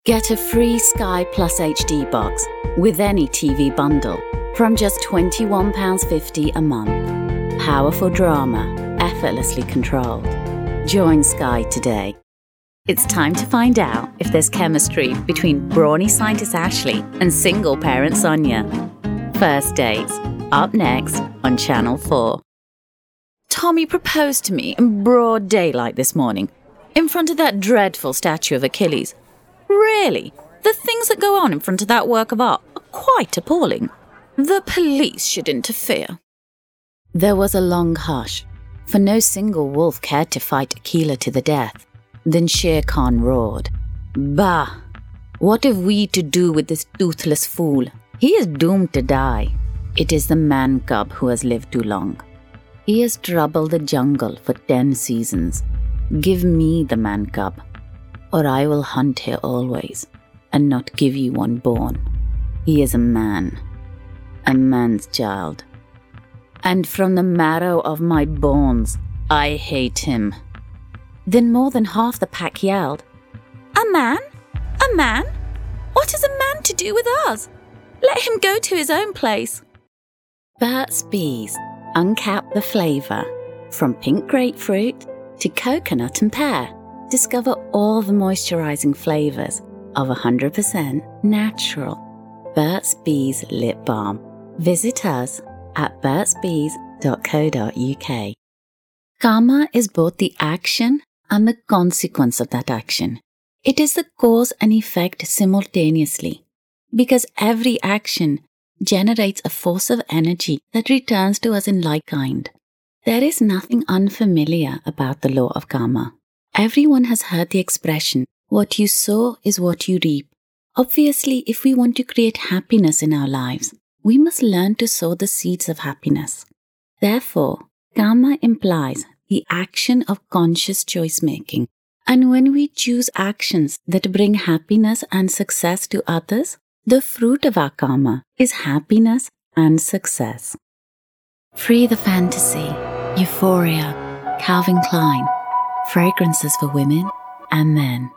Get a free Sky Plus HD box with any TV bundle from just £21.50 a month. Powerful drama, effortlessly controlled. Join Sky today. It's time to find out if there's chemistry between brawny scientist Ashley and single parent Sonia. First Dates, up next on Channel 4. Tommy proposed to me in broad daylight this morning, in front of that dreadful statue of Achilles. Really, the things that go on in front of that work of art are quite appalling. The police should interfere. There was a long hush, for no single wolf cared to fight Aquila to the death. Then Shere Khan roared, "Bah! What have we to do with this toothless fool? He is doomed to die. It is the man cub who has lived too long. He has troubled the jungle for 10 seasons. Give me the man cub, or I will hunt here always, and not give you one born. He is a man's child. And from the marrow of my bones, I hate him." Then more than half the pack yelled, "A man? A man? What has a man to do with us? Let him go to his own place." Burt's Bees uncap the flavour. From pink grapefruit to coconut and pear. Discover all the moisturising flavours of 100% natural Burt's Bees Lip Balm. Visit us at burtsbees.co.uk. Karma is both the action and the consequence of that action. It is the cause and effect simultaneously, because every action generates a force of energy that returns to us in like kind. There is nothing unfamiliar about the law of karma. Everyone has heard the expression, "What you sow is what you reap." Obviously, if we want to create happiness in our lives, we must learn to sow the seeds of happiness. Therefore, karma implies the action of conscious choice-making. And when we choose actions that bring happiness and success to others, the fruit of our karma is happiness and success. Free the fantasy, euphoria, Calvin Klein, fragrances for women and men.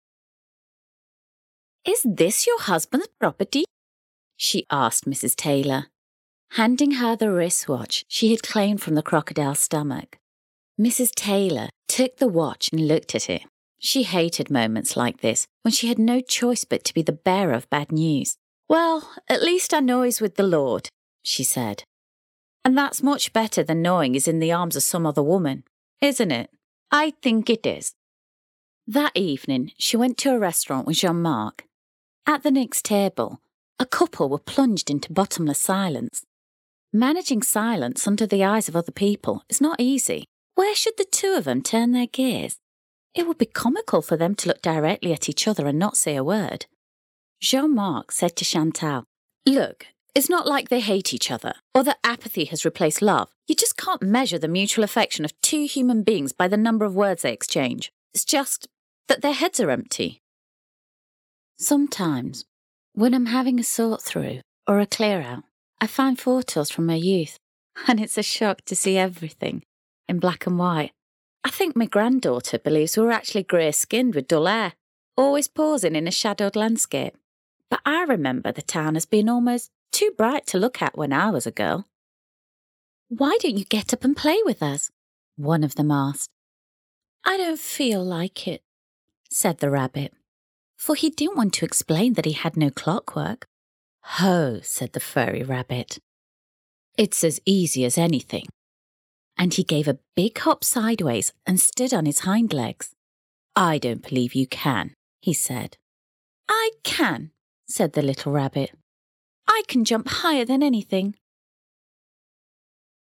"Is this your husband's property?" she asked Mrs. Taylor, handing her the wristwatch she had claimed from the crocodile's stomach. Mrs. Taylor took the watch and looked at it. She hated moments like this, when she had no choice but to be the bearer of bad news. "Well, at least I know he's with the Lord," she said. "And that's much better than knowing he's in the arms of some other woman, isn't it? I think it is." That evening, she went to a restaurant with Jean-Marc. At the next table, a couple were plunged into bottomless silence. Managing silence under the eyes of other people is not easy. Where should the two of them turn their gaze? It would be comical for them to look directly at each other and not say a word. Jean-Marc said to Chantal, "Look, it's not like they hate each other, or that apathy has replaced love. You just can't measure the mutual affection of two human beings by the number of words they exchange. It's just that their heads are empty." Sometimes, when I'm having a sort through or a clear out, I find photos from my youth, and it's a shock to see everything in black and white. I think my granddaughter believes we were actually grey-skinned with dull hair, always posing in a shadowed landscape. But I remember the town as being almost too bright to look at when I was a girl. "Why don't you get up and play with us?" one of them asked. "I don't feel like it," said the rabbit, for he didn't want to explain that he had no clockwork. "Ho," said the furry rabbit. "It's as easy as anything." And he gave a big hop sideways and stood on his hind legs. "I don't believe you can," he said. "I can," said the little rabbit. "I can jump higher than anything.